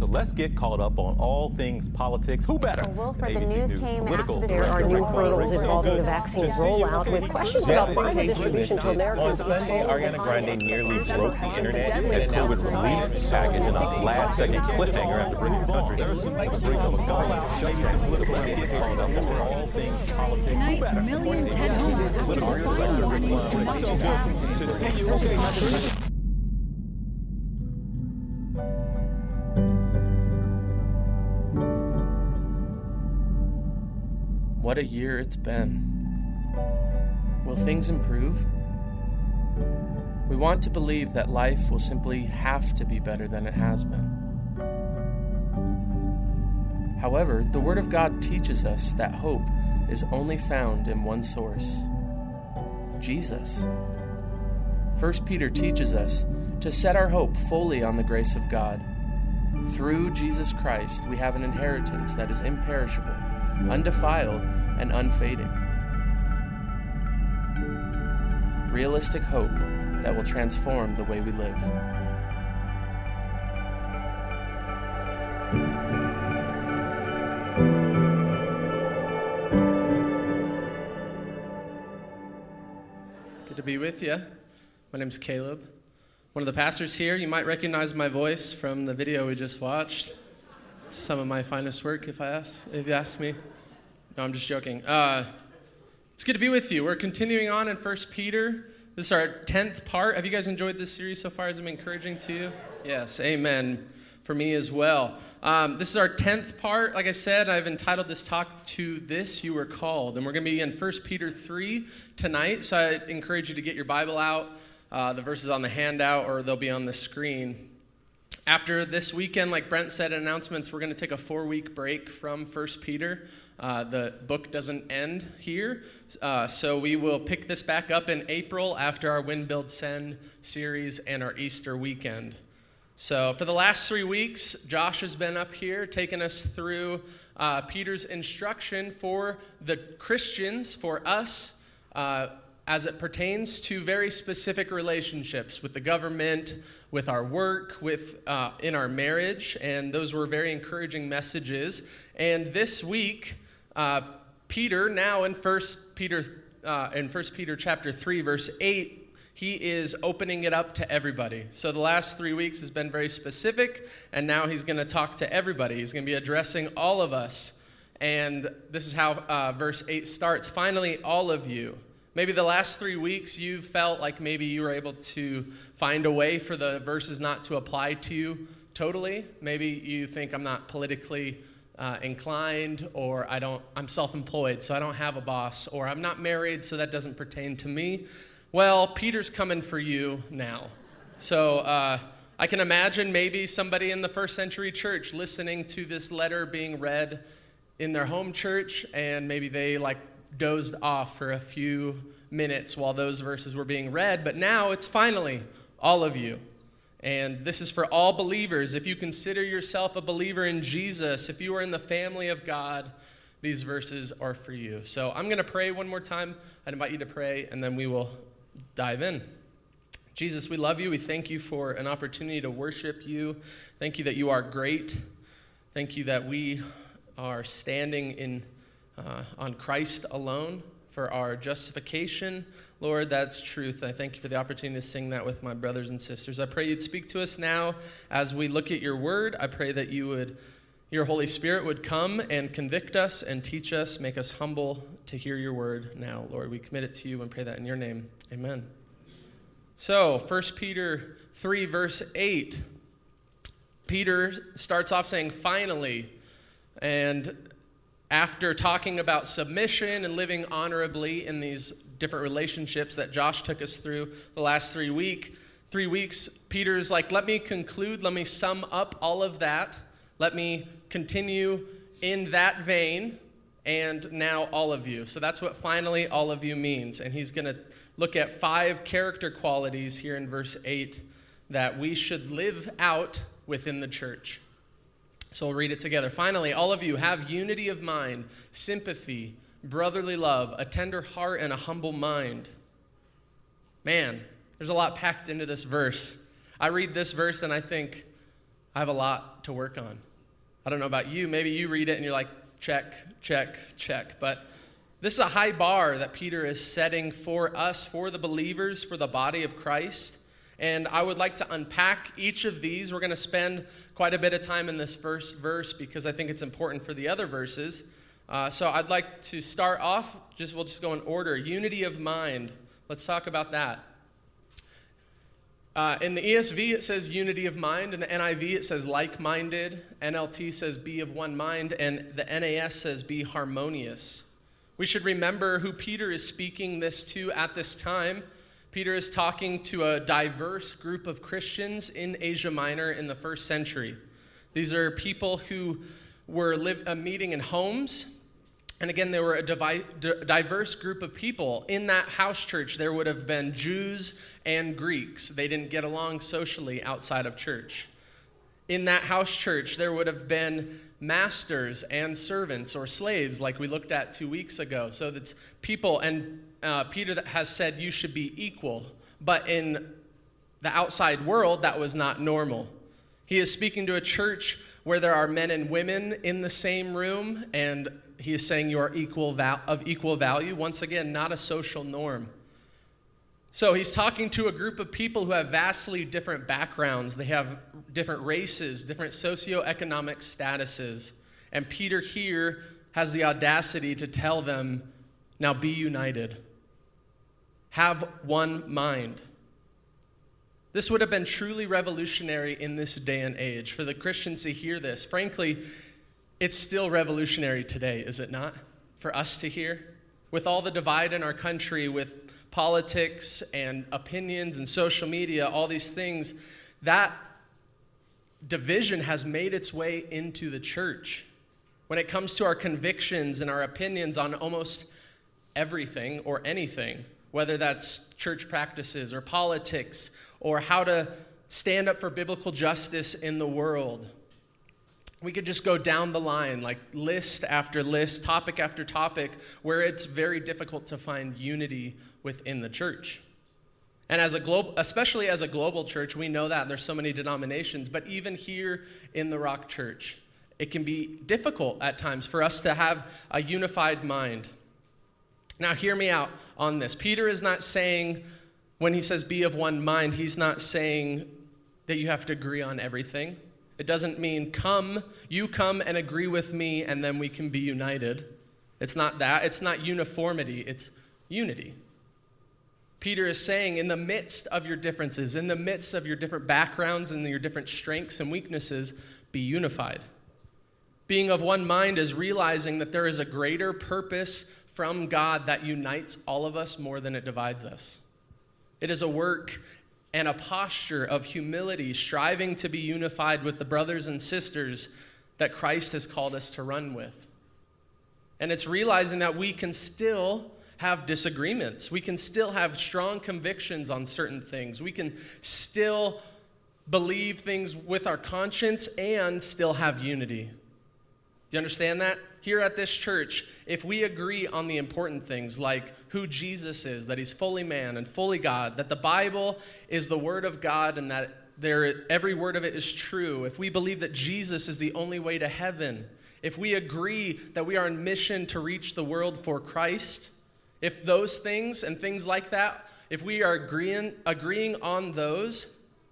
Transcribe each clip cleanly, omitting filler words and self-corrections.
let's get caught up on all things politics. Who better? Well, Wilfred, the news came after There are new hurdles involving the vaccine rollout with questions about final distribution to Americans. On Sunday, Ariana Grande nearly broke the internet and it was released package in a last-second cliffhanger after bringing the country. There are some all things politics. Tonight, millions head home after the final warnings combined to back. What a year it's been. Will things improve? We want to believe that life will simply have to be better than it has been. However, the Word of God teaches us that hope is only found in one source: Jesus. 1 Peter teaches us to set our hope fully on the grace of God. Through Jesus Christ, we have an inheritance that is imperishable, undefiled, and unfading. Realistic hope that will transform the way we live. Good to be with you. My name's Caleb, one of the pastors here. You might recognize my voice from the video we just watched. It's some of my finest work, if you ask me. No, I'm just joking. It's good to be with you. We're continuing on in 1 Peter. This is our 10th part. Have you guys enjoyed this series so far? Has it been encouraging to you? Yes, amen. For me as well. This is our 10th part. Like I said, I've entitled this talk, "To This You Were Called." And we're going to be in 1 Peter 3 tonight. So I encourage you to get your Bible out. The verses on the handout, or they'll be on the screen. After this weekend, like Brent said in announcements, we're going to take a 4-week break from 1 Peter. The book doesn't end here, so we will pick this back up in April after our Win, Build, Send series and our Easter weekend. So for the last 3 weeks, Josh has been up here taking us through Peter's instruction for the Christians, for us, as it pertains to very specific relationships with the government, with our work, in our marriage, and those were very encouraging messages. And this week, Peter, now in 1 Peter chapter 3, verse 8, he is opening it up to everybody. So the last 3 weeks has been very specific, and now he's going to talk to everybody. He's going to be addressing all of us. And this is how verse 8 starts. Finally, all of you. Maybe the last 3 weeks you felt like maybe you were able to find a way for the verses not to apply to you totally. Maybe you think, I'm not politically inclined, or I'm self-employed, so I don't have a boss, or I'm not married, so that doesn't pertain to me. Well, Peter's coming for you now. So I can imagine maybe somebody in the first century church listening to this letter being read in their home church, and maybe they dozed off for a few minutes while those verses were being read, but now it's finally all of you. And this is for all believers. If you consider yourself a believer in Jesus, if you are in the family of God, these verses are for you. So I'm going to pray one more time. I'd invite you to pray, and then we will dive in. Jesus, we love you. We thank you for an opportunity to worship you. Thank you that you are great. Thank you that we are standing on Christ alone for our justification. Lord, that's truth. I thank you for the opportunity to sing that with my brothers and sisters. I pray you'd speak to us now as we look at your word. I pray that your Holy Spirit would come and convict us and teach us, make us humble to hear your word now. Lord, we commit it to you and pray that in your name. Amen. So, 1 Peter 3, verse 8. Peter starts off saying, finally, and after talking about submission and living honorably in these different relationships that Josh took us through the last 3 weeks, Peter's like, let me conclude, let me sum up all of that. Let me continue in that vein, and now all of you. So that's what finally all of you means. And he's going to look at 5 character qualities here in verse 8 that we should live out within the church. So we'll read it together. Finally, all of you have unity of mind, sympathy, brotherly love, a tender heart, and a humble mind. Man, there's a lot packed into this verse. I read this verse and I think, I have a lot to work on. I don't know about you. Maybe you read it and you're like, check, check, check. But this is a high bar that Peter is setting for us, for the believers, for the body of Christ. And I would like to unpack each of these. We're going to spend quite a bit of time in this first verse because I think it's important for the other verses. So I'd like to start off, we'll just go in order. Unity of mind. Let's talk about that. In the ESV, it says unity of mind. In the NIV, it says like-minded. NLT says be of one mind. And the NAS says be harmonious. We should remember who Peter is speaking this to at this time. Peter is talking to a diverse group of Christians in Asia Minor in the first century. These are people who were meeting in homes. And again, they were a diverse group of people. In that house church, there would have been Jews and Greeks. They didn't get along socially outside of church. In that house church, there would have been masters and servants or slaves like we looked at 2 weeks ago. So that's people, and Peter has said you should be equal. But in the outside world, that was not normal. He is speaking to a church where there are men and women in the same room, and he is saying you are of equal value. Once again, not a social norm. So he's talking to a group of people who have vastly different backgrounds. They have different races, different socioeconomic statuses. And Peter here has the audacity to tell them, now be united. Have one mind. This would have been truly revolutionary in this day and age for the Christians to hear this. Frankly, it's still revolutionary today, is it not? For us to hear? With all the divide in our country, with politics and opinions and social media, all these things, that division has made its way into the church. When it comes to our convictions and our opinions on almost everything or anything, whether that's church practices or politics or how to stand up for biblical justice in the world. We could just go down the line, like list after list, topic after topic, where it's very difficult to find unity within the church. And especially as a global church, we know that there's so many denominations, but even here in the Rock Church, it can be difficult at times for us to have a unified mind. Now, hear me out on this. Peter is not saying, when he says be of one mind, he's not saying that you have to agree on everything. It doesn't mean you come and agree with me and then we can be united. It's not that. It's not uniformity. It's unity. Peter is saying in the midst of your differences, in the midst of your different backgrounds and your different strengths and weaknesses, be unified. Being of one mind is realizing that there is a greater purpose from God that unites all of us more than it divides us. It is a work and a posture of humility, striving to be unified with the brothers and sisters that Christ has called us to run with. And it's realizing that we can still have disagreements. We can still have strong convictions on certain things. We can still believe things with our conscience and still have unity. Do you understand that? Here at this church, if we agree on the important things like who Jesus is, that he's fully man and fully God, that the Bible is the word of God and that every word of it is true, if we believe that Jesus is the only way to heaven, if we agree that we are on mission to reach the world for Christ, if those things and things like that, if we are agreeing on those,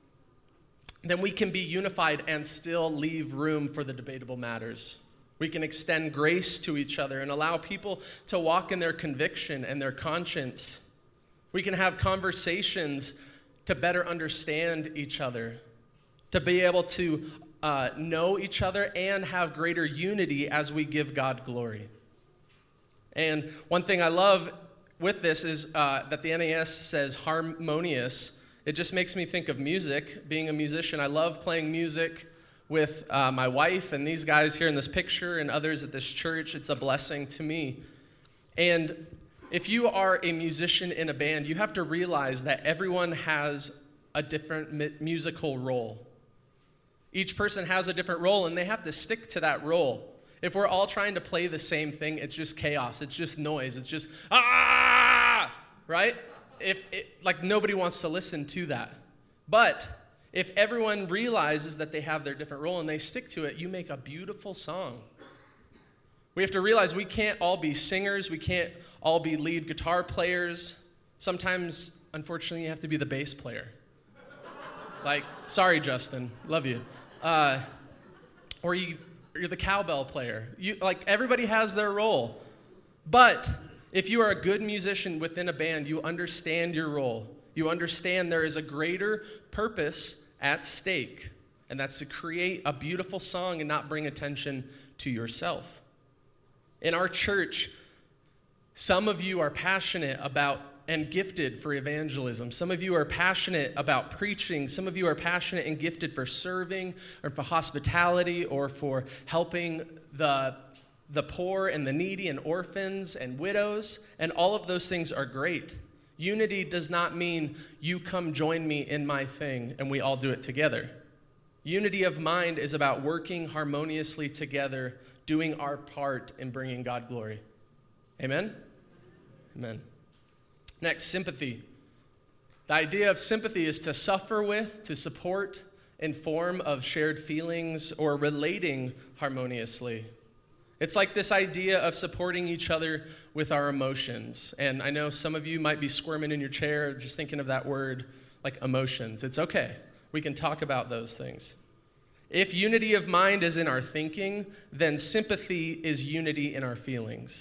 then we can be unified and still leave room for the debatable matters. We can extend grace to each other and allow people to walk in their conviction and their conscience. We can have conversations to better understand each other, to be able to know each other and have greater unity as we give God glory. And one thing I love with this is that the NAS says harmonious. It just makes me think of music. Being a musician, I love playing music with my wife and these guys here in this picture and others at this church. It's a blessing to me. And if you are a musician in a band, you have to realize that everyone has a different musical role. Each person has a different role, and they have to stick to that role. If we're all trying to play the same thing, it's just chaos. It's just noise. It's just, right? Like nobody wants to listen to that. But If everyone realizes that they have their different role and they stick to it, you make a beautiful song. We have to realize we can't all be singers. We can't all be lead guitar players. Sometimes, unfortunately, you have to be the bass player. Like, sorry, Justin, love you. Or you're the cowbell player. Everybody has their role. But if you are a good musician within a band, you understand your role. You understand there is a greater purpose at stake, and that's to create a beautiful song and not bring attention to yourself. In our church, some of you are passionate about and gifted for evangelism. Some of you are passionate about preaching. Some of you are passionate and gifted for serving or for hospitality or for helping the poor and the needy and orphans and widows. And all of those things are great. Unity does not mean you come join me in my thing and we all do it together. Unity of mind is about working harmoniously together, doing our part in bringing God glory. Amen? Amen. Next, sympathy. The idea of sympathy is to suffer with, to support, in form of shared feelings or relating harmoniously. It's like this idea of supporting each other with our emotions. And I know some of you might be squirming in your chair just thinking of that word, like emotions. It's okay. We can talk about those things. If unity of mind is in our thinking, then sympathy is unity in our feelings.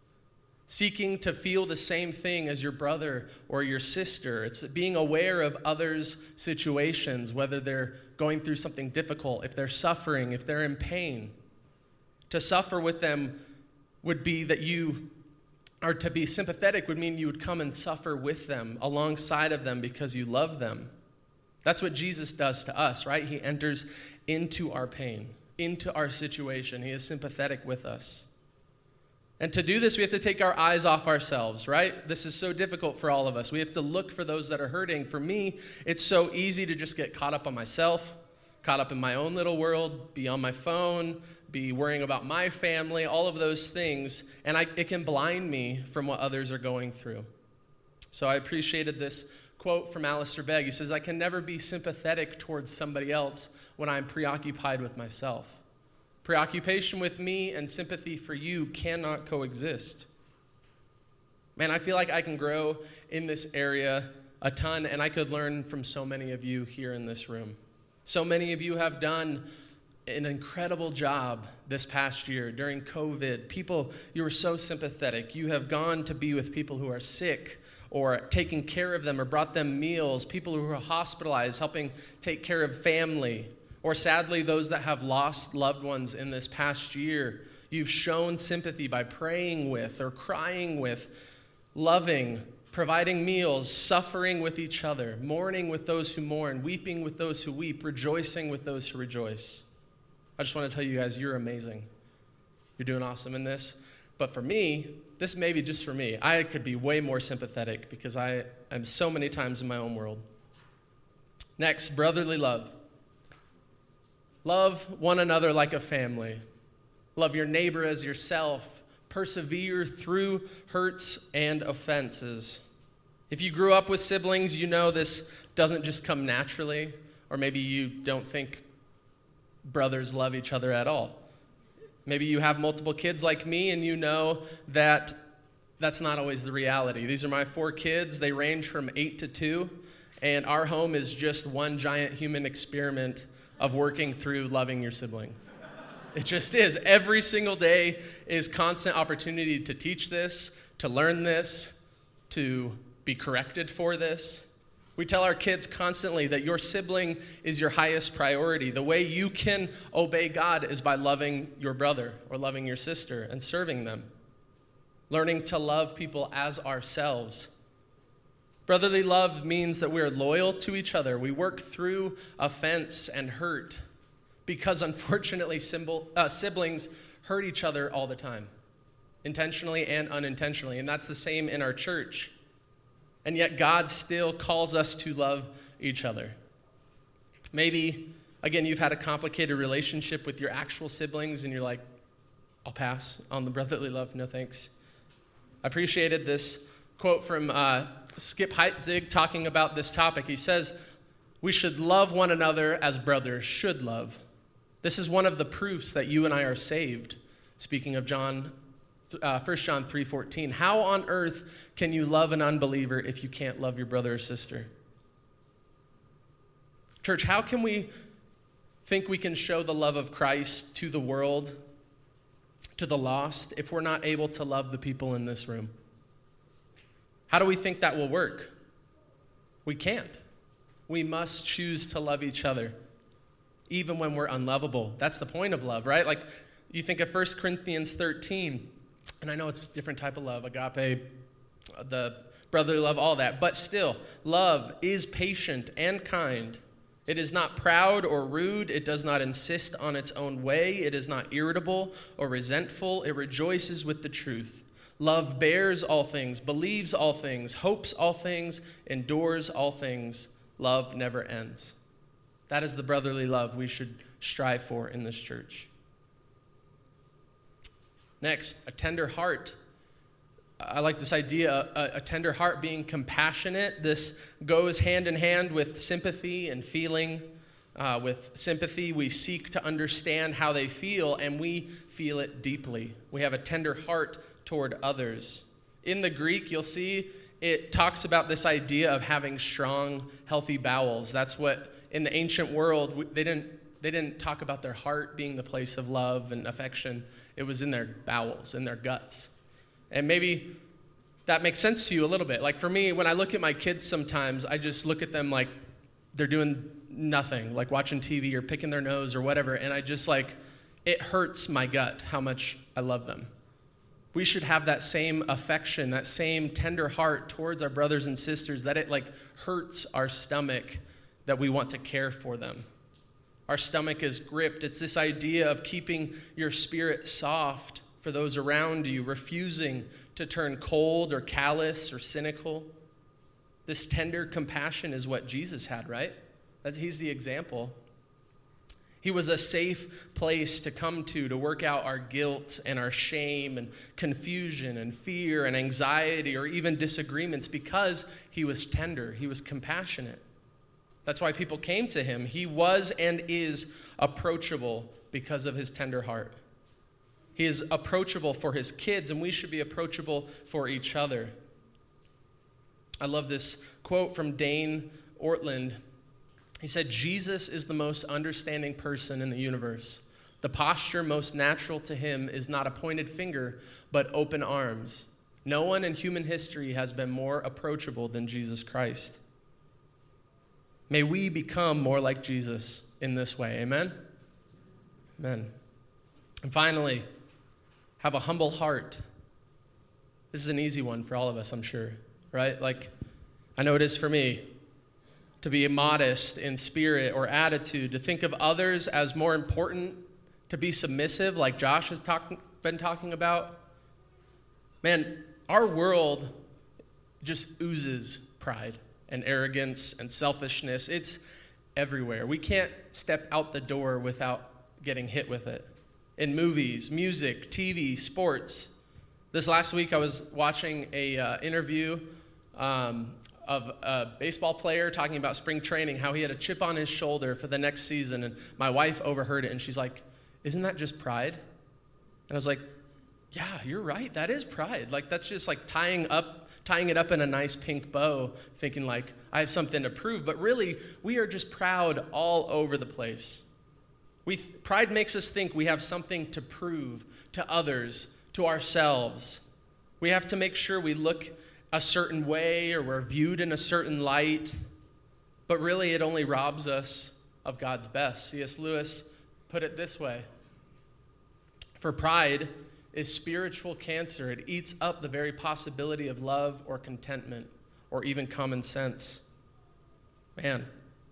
Seeking to feel the same thing as your brother or your sister. It's being aware of others' situations, whether they're going through something difficult, if they're suffering, if they're in pain. To suffer with them would be that or to be sympathetic would mean you would come and suffer with them, alongside of them because you love them. That's what Jesus does to us, right? He enters into our pain, into our situation. He is sympathetic with us. And to do this, we have to take our eyes off ourselves, right? This is so difficult for all of us. We have to look for those that are hurting. For me, it's so easy to just get caught up on myself, caught up in my own little world, be on my phone, be worrying about my family, all of those things, and it can blind me from what others are going through. So I appreciated this quote from Alistair Begg. He says, I can never be sympathetic towards somebody else when I'm preoccupied with myself. Preoccupation with me and sympathy for you cannot coexist. Man, I feel like I can grow in this area a ton, and I could learn from so many of you here in this room. So many of you have done an incredible job this past year during COVID. People, you were so sympathetic. You have gone to be with people who are sick or taking care of them or brought them meals, people who are hospitalized, helping take care of family, or sadly, those that have lost loved ones in this past year. You've shown sympathy by praying with or crying with, loving, providing meals, suffering with each other, mourning with those who mourn, weeping with those who weep, rejoicing with those who rejoice. I just want to tell you guys, you're amazing. You're doing awesome in this. But for me, this may be just for me. I could be way more sympathetic because I am so many times in my own world. Next, brotherly love. Love one another like a family. Love your neighbor as yourself. Persevere through hurts and offenses. If you grew up with siblings, you know this doesn't just come naturally, or maybe you don't think brothers love each other at all. Maybe you have multiple kids like me and you know that that's not always the reality. These are my 4 kids. They range from 8 to 2, and our home is just one giant human experiment of working through loving your sibling. It just is. Every single day is constant opportunity to teach this, to learn this, to be corrected for this. We tell our kids constantly that your sibling is your highest priority. The way you can obey God is by loving your brother or loving your sister and serving them. Learning to love people as ourselves. Brotherly love means that we are loyal to each other. We work through offense and hurt because unfortunately siblings hurt each other all the time, intentionally and unintentionally, and that's the same in our church. And yet God still calls us to love each other. Maybe, again, you've had a complicated relationship with your actual siblings and you're like, I'll pass on the brotherly love, no thanks. I appreciated this quote from Skip Heitzig talking about this topic. He says, We should love one another as brothers should love. This is one of the proofs that you and I are saved. Speaking of 1 John 3:14, how on earth can you love an unbeliever if you can't love your brother or sister? Church, how can we think we can show the love of Christ to the world, to the lost, if we're not able to love the people in this room? How do we think that will work? We can't. We must choose to love each other, even when we're unlovable. That's the point of love, right? Like, you think of 1 Corinthians 13, and I know it's a different type of love, agape, the brotherly love, all that, but still, love is patient and kind. It is not proud or rude. It does not insist on its own way. It is not irritable or resentful. It rejoices with the truth. Love bears all things, believes all things, hopes all things, endures all things. Love never ends. That is the brotherly love we should strive for in this church. Next, a tender heart. I like this idea, a tender heart being compassionate. This goes hand in hand with sympathy and feeling. With sympathy, we seek to understand how they feel, and we feel it deeply. We have a tender heart toward others. In the Greek, you'll see it talks about this idea of having strong, healthy bowels. That's what, in the ancient world, they didn't talk about their heart being the place of love and affection. It was in their bowels, in their guts. And maybe that makes sense to you a little bit. Like for me, when I look at my kids sometimes, I just look at them like they're doing nothing, like watching TV or picking their nose or whatever, and I just like, it hurts my gut how much I love them. We should have that same affection, that same tender heart towards our brothers and sisters, that it like hurts our stomach that we want to care for them. Our stomach is gripped. It's this idea of keeping your spirit soft for those around you, refusing to turn cold or callous or cynical. This tender compassion is what Jesus had, right? He's the example. He was a safe place to come to work out our guilt and our shame and confusion and fear and anxiety or even disagreements because he was tender. He was compassionate. That's why people came to him. He was and is approachable because of his tender heart. He is approachable for his kids, and we should be approachable for each other. I love this quote from Dane Ortland. He said, Jesus is the most understanding person in the universe. The posture most natural to him is not a pointed finger, but open arms. No one in human history has been more approachable than Jesus Christ. May we become more like Jesus in this way. Amen? Amen. And finally, have a humble heart. This is an easy one for all of us, I'm sure, right? Like, I know it is for me. To be modest in spirit or attitude, to think of others as more important, to be submissive like Josh has been talking about. Man, our world just oozes pride and arrogance and selfishness. It's everywhere. We can't step out the door without getting hit with it. In movies, music, TV, sports. This last week I was watching a interview of a baseball player talking about spring training, how he had a chip on his shoulder for the next season, and my wife overheard it, and she's like, isn't that just pride? And I was like, yeah, you're right, that is pride. Like, that's just like tying it up in a nice pink bow, thinking like, I have something to prove, but really, we are just proud all over the place. Pride makes us think we have something to prove to others, to ourselves. We have to make sure we look a certain way or we're viewed in a certain light, but really it only robs us of God's best. C.S. Lewis put it this way: for pride is spiritual cancer. It eats up the very possibility of love or contentment or even common sense. Man.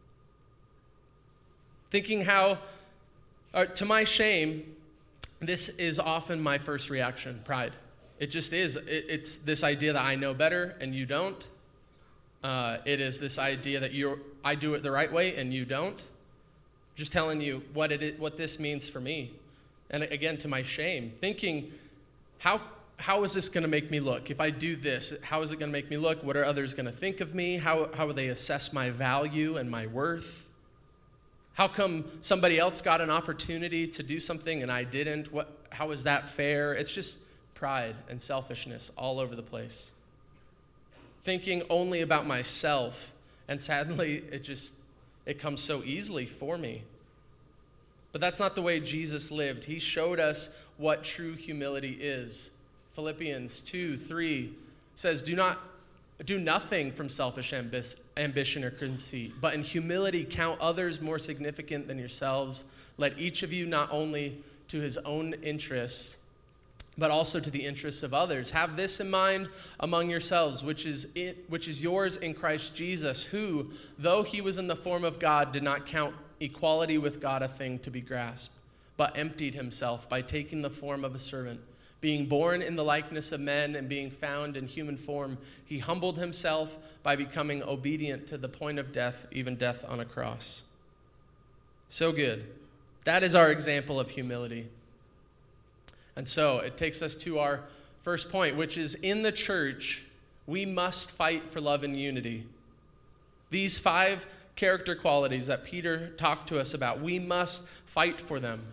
Thinking how, to my shame, this is often my first reaction, pride. It just is. It's this idea that I know better and you don't. It is this idea that I do it the right way and you don't. Just telling you what this means for me. And again, to my shame, thinking, how how is this going to make me look? If I do this, how is it going to make me look? What are others going to think of me? How will they assess my value and my worth? How come somebody else got an opportunity to do something and I didn't? How is that fair? It's just pride and selfishness all over the place. Thinking only about myself, and sadly, it comes so easily for me. But that's not the way Jesus lived. He showed us what true humility is. Philippians 2:3 says, do nothing from selfish ambition or conceit, but in humility count others more significant than yourselves. Let each of you not only to his own interests, but also to the interests of others. Have this in mind among yourselves, which is yours in Christ Jesus, who, though he was in the form of God, did not count equality with God a thing to be grasped, but emptied himself by taking the form of a servant. Being born in the likeness of men and being found in human form, he humbled himself by becoming obedient to the point of death, even death on a cross. So good. That is our example of humility. And so it takes us to our first point, which is in the church, we must fight for love and unity. These 5 character qualities that Peter talked to us about, we must fight for them.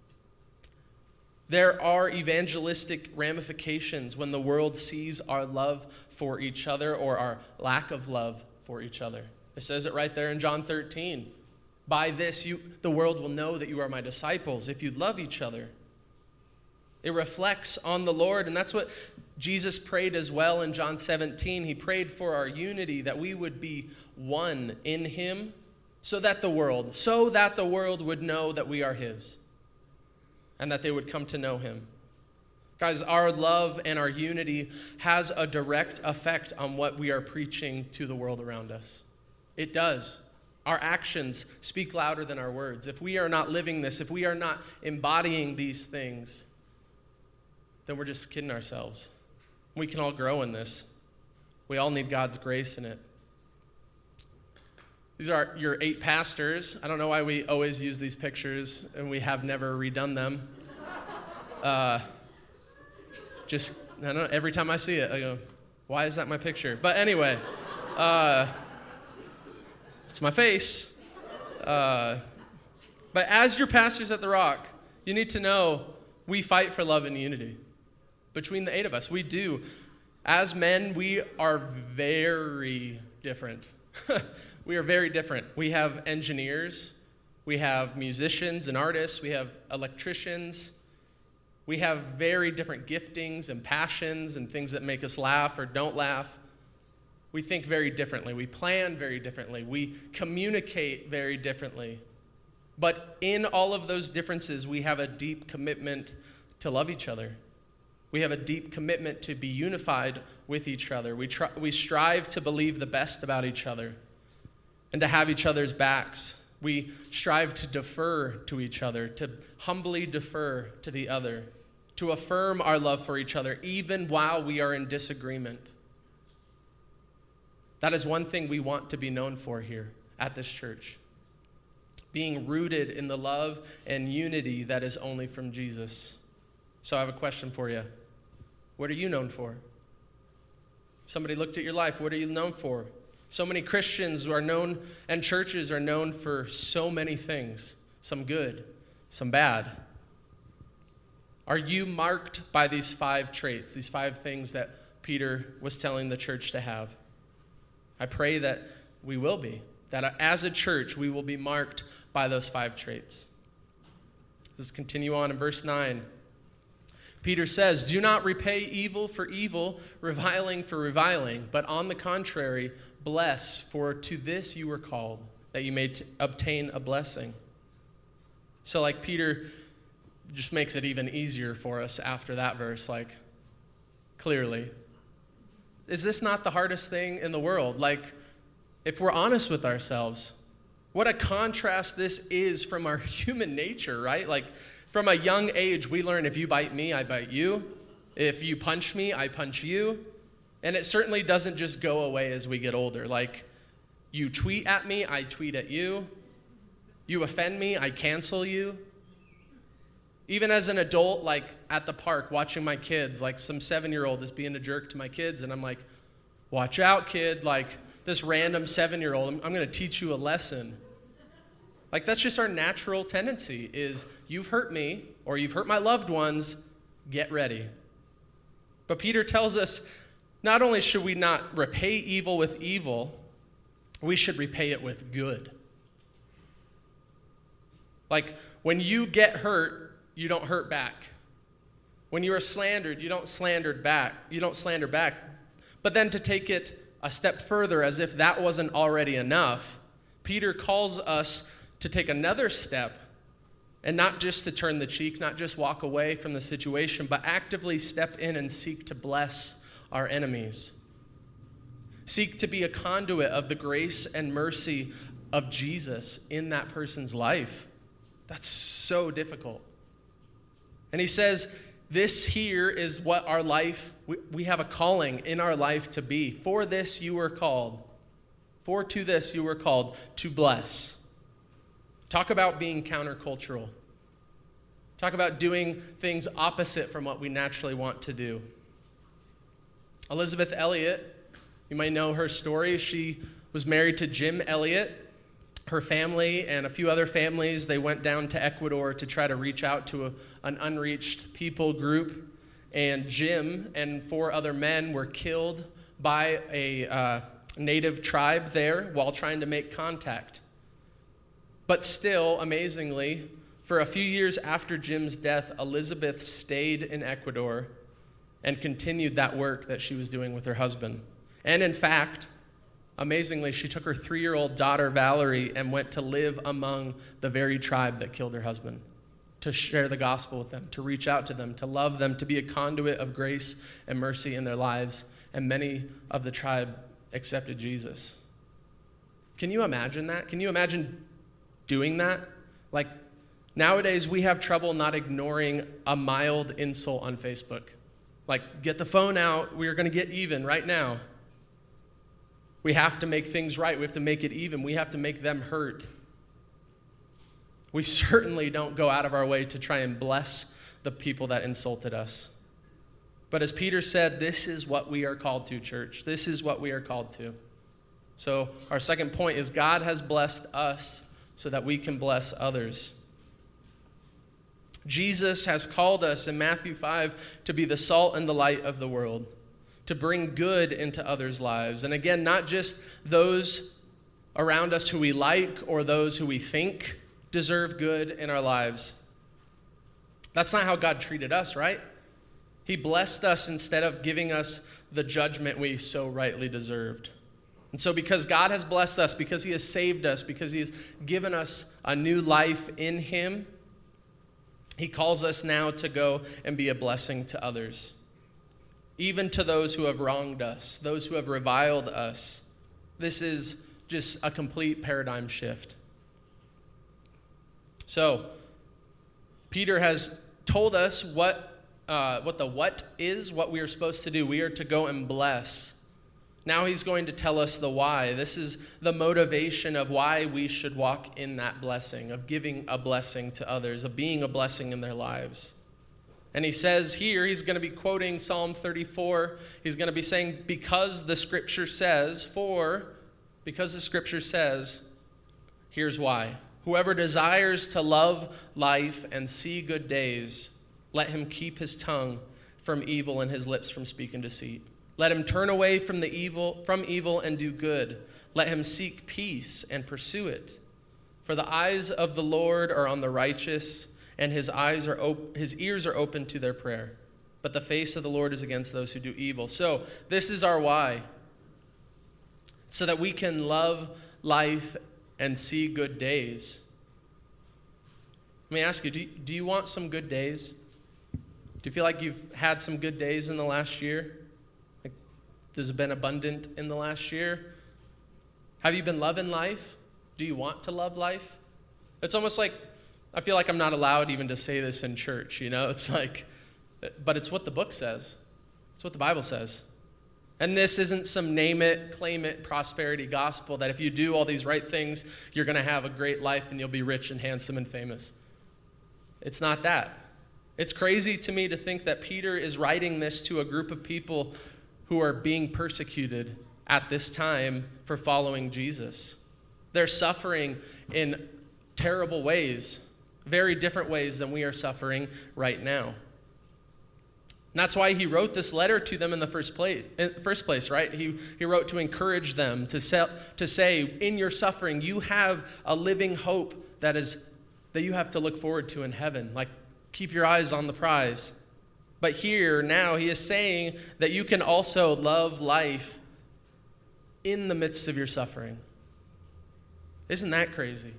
There are evangelistic ramifications when the world sees our love for each other or our lack of love for each other. It says it right there in John 13. By this, the world will know that you are my disciples if you love each other. It reflects on the Lord, and that's what Jesus prayed as well in John 17. He prayed for our unity, that we would be one in him, so that the world would know that we are his, and that they would come to know him. Guys, our love and our unity has a direct effect on what we are preaching to the world around us. It does. Our actions speak louder than our words. If we are not living this, if we are not embodying these things, then we're just kidding ourselves. We can all grow in this. We all need God's grace in it. These are your 8 pastors. I don't know why we always use these pictures and we have never redone them. I don't know, every time I see it, I go, why is that my picture? But anyway, it's my face. But as your pastors at The Rock, you need to know we fight for love and unity. Between the 8 of us, we do. As men, we are very different. We are very different. We have engineers, we have musicians and artists, we have electricians. We have very different giftings and passions and things that make us laugh or don't laugh. We think very differently. We plan very differently. We communicate very differently. But in all of those differences, we have a deep commitment to love each other. We have a deep commitment to be unified with each other. We strive to believe the best about each other and to have each other's backs. We strive to defer to each other, to humbly defer to the other, to affirm our love for each other, even while we are in disagreement. That is one thing we want to be known for here at this church. Being rooted in the love and unity that is only from Jesus. So I have a question for you. What are you known for? Somebody looked at your life. What are you known for? So many Christians are known, and churches are known for so many things. Some good, some bad. Are you marked by these 5 traits, these 5 things that Peter was telling the church to have? I pray that we will be, that as a church we will be marked by those 5 traits. Let's continue on in verse 9. Peter says, do not repay evil for evil, reviling for reviling, but on the contrary, bless, for to this you were called, that you may obtain a blessing. So like Peter just makes it even easier for us after that verse, like, clearly. Is this not the hardest thing in the world? Like, if we're honest with ourselves, what a contrast this is from our human nature, right? Like, from a young age, we learn if you bite me, I bite you. If you punch me, I punch you. And it certainly doesn't just go away as we get older. Like, you tweet at me, I tweet at you. You offend me, I cancel you. Even as an adult, like at the park, watching my kids, like some 7-year-old is being a jerk to my kids, and I'm like, watch out, kid. Like this random 7-year-old, I'm going to teach you a lesson. Like that's just our natural tendency is you've hurt me or you've hurt my loved ones, get ready. But Peter tells us not only should we not repay evil with evil, we should repay it with good. Like when you get hurt, you don't hurt back. When you are slandered, you don't slander back. But then to take it a step further, as if that wasn't already enough, Peter calls us to take another step and not just to turn the cheek, not just walk away from the situation, but actively step in and seek to bless our enemies. Seek to be a conduit of the grace and mercy of Jesus in that person's life. That's so difficult. And he says, this here is what our life, we have a calling in our life to be. For this you were called. For to this you were called, to bless. Talk about being countercultural. Talk about doing things opposite from what we naturally want to do. Elizabeth Elliot, you might know her story. She was married to Jim Elliot. Her family and a few other families, they went down to Ecuador to try to reach out to an unreached people group. And Jim and 4 other men were killed by a native tribe there while trying to make contact. But still, amazingly, for a few years after Jim's death, Elizabeth stayed in Ecuador and continued that work that she was doing with her husband. And in fact, amazingly, she took her 3-year-old daughter, Valerie, and went to live among the very tribe that killed her husband, to share the gospel with them, to reach out to them, to love them, to be a conduit of grace and mercy in their lives. And many of the tribe accepted Jesus. Can you imagine that? Can you imagine doing that? Like, nowadays, we have trouble not ignoring a mild insult on Facebook. Like, get the phone out. We're going to get even right now. We have to make things right. We have to make it even. We have to make them hurt. We certainly don't go out of our way to try and bless the people that insulted us. But as Peter said, this is what we are called to, church. This is what we are called to. So our second point is God has blessed us so that we can bless others. Jesus has called us in Matthew 5 to be the salt and the light of the world, to bring good into others' lives. And again, not just those around us who we like or those who we think deserve good in our lives. That's not how God treated us, right? He blessed us instead of giving us the judgment we so rightly deserved. And so because God has blessed us, because he has saved us, because he has given us a new life in him, he calls us now to go and be a blessing to others. Even to those who have wronged us, those who have reviled us. This is just a complete paradigm shift. So, Peter has told us what is, what we are supposed to do. We are to go and bless. Now he's going to tell us the why. This is the motivation of why we should walk in that blessing, of giving a blessing to others, of being a blessing in their lives. And he says here, he's going to be quoting Psalm 34. He's going to be saying, because the scripture says, here's why. Whoever desires to love life and see good days, let him keep his tongue from evil and his lips from speaking deceit. Let him turn away from evil and do good. Let him seek peace and pursue it. For the eyes of the Lord are on the righteous, and his ears are open to their prayer. But the face of the Lord is against those who do evil. So this is our why. So that we can love life and see good days. Let me ask you, do you want some good days? Do you feel like you've had some good days in the last year? Like there's been abundant in the last year? Have you been loving life? Do you want to love life? It's almost like, I feel like I'm not allowed even to say this in church, you know? It's like, but it's what the book says. It's what the Bible says. And this isn't some name it, claim it prosperity gospel that if you do all these right things, you're going to have a great life and you'll be rich and handsome and famous. It's not that. It's crazy to me to think that Peter is writing this to a group of people who are being persecuted at this time for following Jesus. They're suffering in terrible ways, very different ways than we are suffering right now. And that's why he wrote this letter to them in the first place, right? He wrote to encourage them, to say, in your suffering, you have a living hope that you have to look forward to in heaven. Like, keep your eyes on the prize. But here, now, he is saying that you can also love life in the midst of your suffering. Isn't that crazy?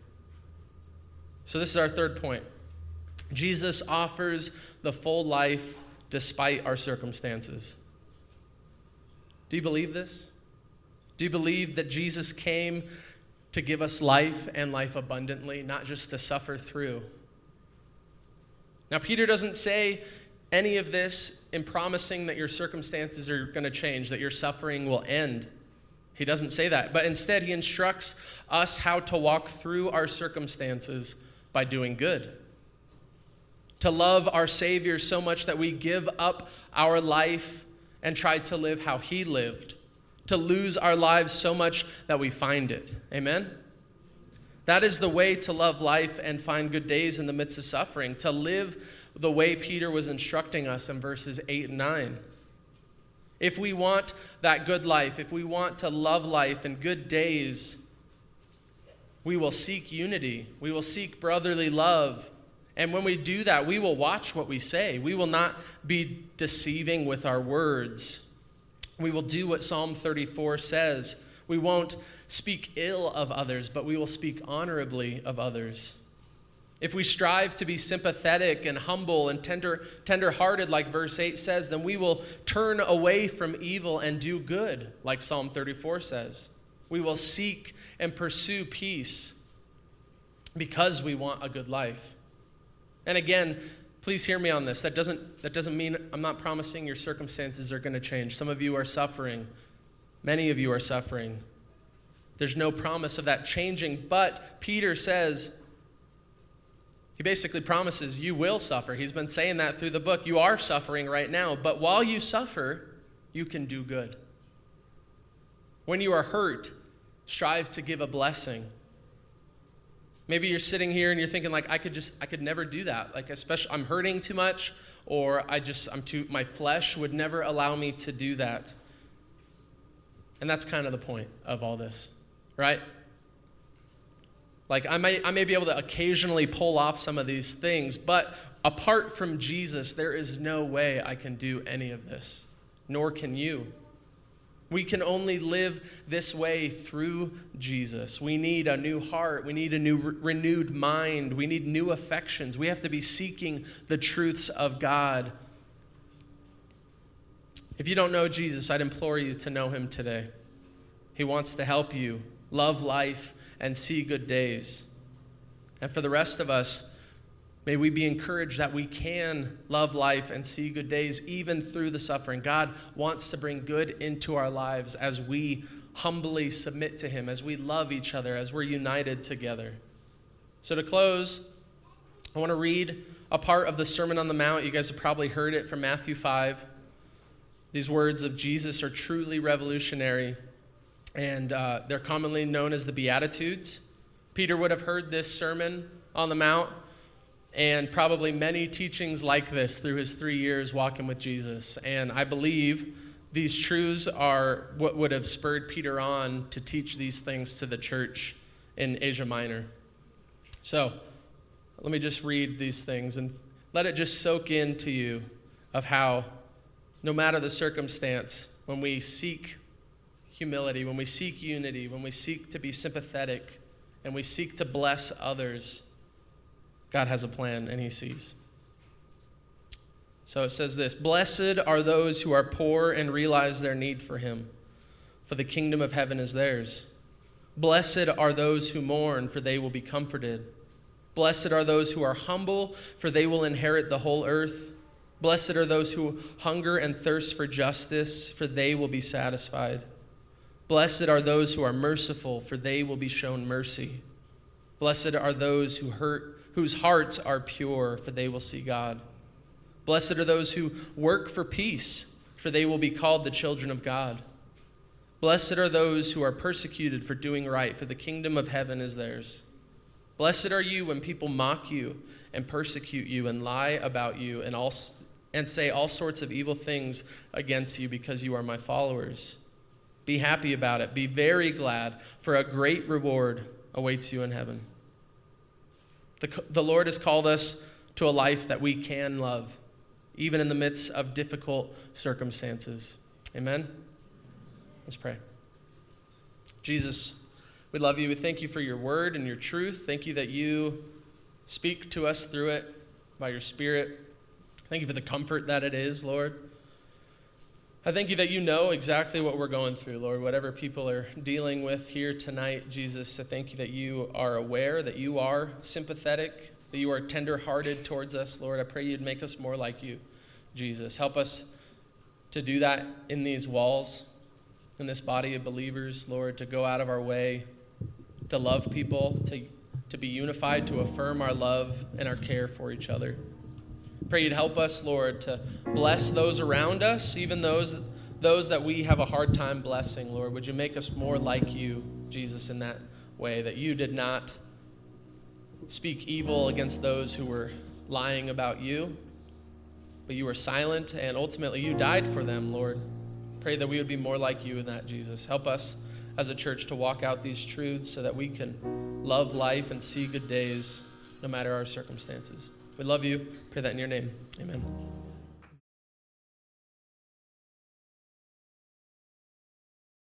So this is our third point. Jesus offers the full life despite our circumstances. Do you believe this? Do you believe that Jesus came to give us life and life abundantly, not just to suffer through? Now, Peter doesn't say any of this in promising that your circumstances are going to change, that your suffering will end. He doesn't say that, but instead he instructs us how to walk through our circumstances by doing good. To love our Savior so much that we give up our life and try to live how he lived. To lose our lives so much that we find it. Amen? That is the way to love life and find good days in the midst of suffering. To live the way Peter was instructing us in verses 8 and 9. If we want that good life, if we want to love life and good days, we will seek unity. We will seek brotherly love. And when we do that, we will watch what we say. We will not be deceiving with our words. We will do what Psalm 34 says. We won't speak ill of others, but we will speak honorably of others. If we strive to be sympathetic and humble and tender-hearted, like verse 8 says, then we will turn away from evil and do good, like Psalm 34 says. We will seek and pursue peace because we want a good life. And again, please hear me on this. That doesn't mean I'm not promising your circumstances are going to change. Some of you are suffering. Many of you are suffering. There's no promise of that changing, but Peter says, he basically promises you will suffer. He's been saying that through the book. You are suffering right now, but while you suffer, you can do good. When you are hurt, strive to give a blessing. Maybe you're sitting here and you're thinking like, I could never do that. Like, especially I'm hurting too much, or my flesh would never allow me to do that. And that's kind of the point of all this, right? Like, I may be able to occasionally pull off some of these things, but apart from Jesus, there is no way I can do any of this, nor can you. We can only live this way through Jesus. We need a new heart. We need a new renewed mind. We need new affections. We have to be seeking the truths of God. If you don't know Jesus, I'd implore you to know him today. He wants to help you love life and see good days. And for the rest of us, may we be encouraged that we can love life and see good days even through the suffering. God wants to bring good into our lives as we humbly submit to him, as we love each other, as we're united together. So to close, I want to read a part of the Sermon on the Mount. You guys have probably heard it from Matthew 5. These words of Jesus are truly revolutionary, and they're commonly known as the Beatitudes. Peter would have heard this Sermon on the Mount and probably many teachings like this through his 3 years walking with Jesus. And I believe these truths are what would have spurred Peter on to teach these things to the church in Asia Minor. So let me just read these things and let it just soak into you of how, no matter the circumstance, when we seek humility, when we seek unity, when we seek to be sympathetic, and we seek to bless others, God has a plan and he sees. So it says this: "Blessed are those who are poor and realize their need for him, for the kingdom of heaven is theirs. Blessed are those who mourn, for they will be comforted. Blessed are those who are humble, for they will inherit the whole earth. Blessed are those who hunger and thirst for justice, for they will be satisfied. Blessed are those who are merciful, for they will be shown mercy. Blessed are those whose hearts are pure, for they will see God. Blessed are those who work for peace, for they will be called the children of God. Blessed are those who are persecuted for doing right, for the kingdom of heaven is theirs. Blessed are you when people mock you and persecute you and lie about you and say all sorts of evil things against you because you are my followers. Be happy about it. Be very glad, for a great reward awaits you in heaven. The Lord has called us to a life that we can love, even in the midst of difficult circumstances. Amen? Let's pray. Jesus, we love you. We thank you for your word and your truth. Thank you that you speak to us through it by your Spirit. Thank you for the comfort that it is, Lord. I thank you that you know exactly what we're going through, Lord. Whatever people are dealing with here tonight, Jesus, I thank you that you are aware, that you are sympathetic, that you are tender-hearted towards us, Lord. I pray you'd make us more like you, Jesus. Help us to do that in these walls, in this body of believers, Lord, to go out of our way, to love people, to be unified, to affirm our love and our care for each other. Pray you'd help us, Lord, to bless those around us, even those that we have a hard time blessing, Lord. Would you make us more like you, Jesus, in that way, that you did not speak evil against those who were lying about you, but you were silent, and ultimately you died for them, Lord. Pray that we would be more like you in that, Jesus. Help us as a church to walk out these truths so that we can love life and see good days no matter our circumstances. We love you. Pray that in your name. Amen.